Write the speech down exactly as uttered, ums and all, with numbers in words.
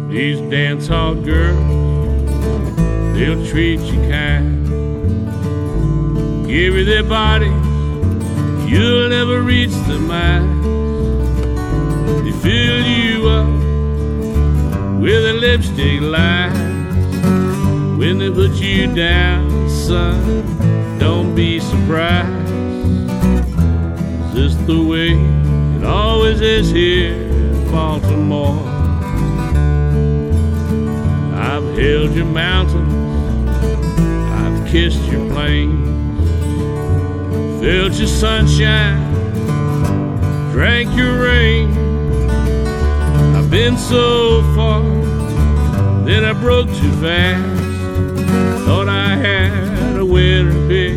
These dance hall girls, they'll treat you kind, give you their bodies, you'll never reach the mind. They fill you up with a lipstick line. When they put you down, son, don't be surprised. It's just the way it always is here in Baltimore. I've held your mountains, I've kissed your plains, felt your sunshine, drank your rain. I've been so far, then I broke too fast. Thought I had a winner pick,